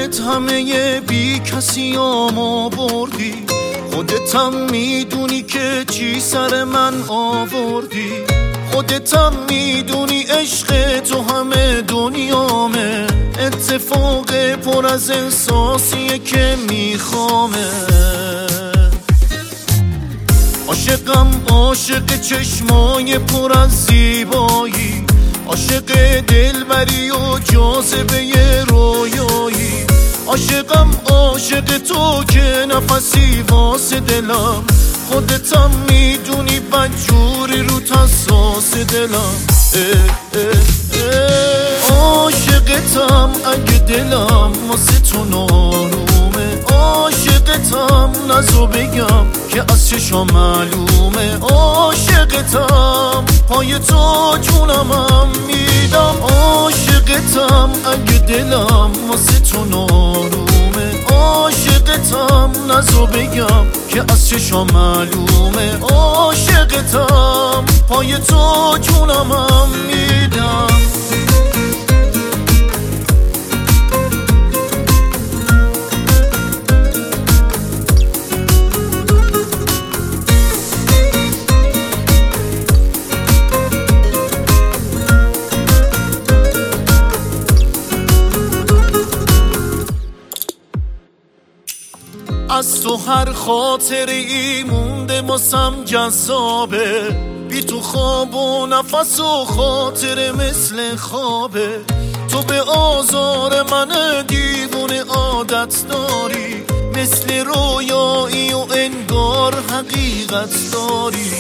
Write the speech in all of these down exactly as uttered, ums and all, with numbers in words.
خودت همه بی کسی آما بردی، خودتم میدونی که چی سر من آوردی، خودتم میدونی عشق تو همه دنیامه، اتفاق پر از احساسیه که میخوامه. عاشقم عاشق چشمای پر از زیبایی، عاشق دلبری و جاذبه رویایی، عاشقم عاشق تو که نفسی واسه دلم، خودتم میدونی بدجوری رو تساس دلم. عاشقتم اگه دلم واسه تو نارومه، عاشقتم نزو بگم که از چشم معلومه، عاشقتم پای تو جونمم میدم، عاشقتم اگه دلم واسه تو نارومه، عاشقتم نزو بگم که از چشم معلومه، عاشقتم پای تو جونمم میدم. از تو هر خاطره ای مونده واسم جذابه، بی تو خواب و نفس و خاطره مثل خوابه، تو به آزار من دیوونه عادت داری، مثل رویایی و انگار حقیقت داری،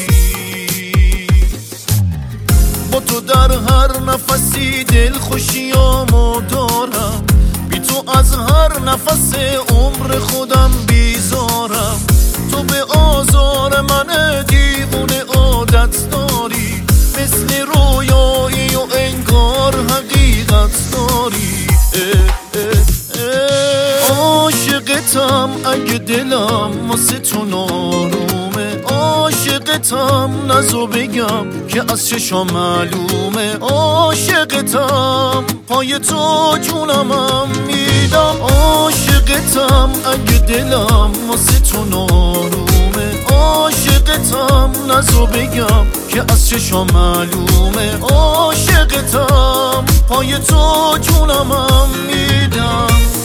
با تو در هر نفسی دل خوشیامو دارم، بی تو از هر نفس عمر خودم بیزارم، تو به آزار من دیوونه عادت داری، مثل رویایی و انگار حقیقت داری. عاشقتم اگه دلم واسه تو نارومه، عاشقتم نزو بگم که از چشم معلومه، عاشقتم پای تو جونمم میدم، عاشقتم اگه دلم واسه تو نارومه، عاشقتم نزو بگم که از چشم معلومه، عاشقتم پای تو جونمم میدم.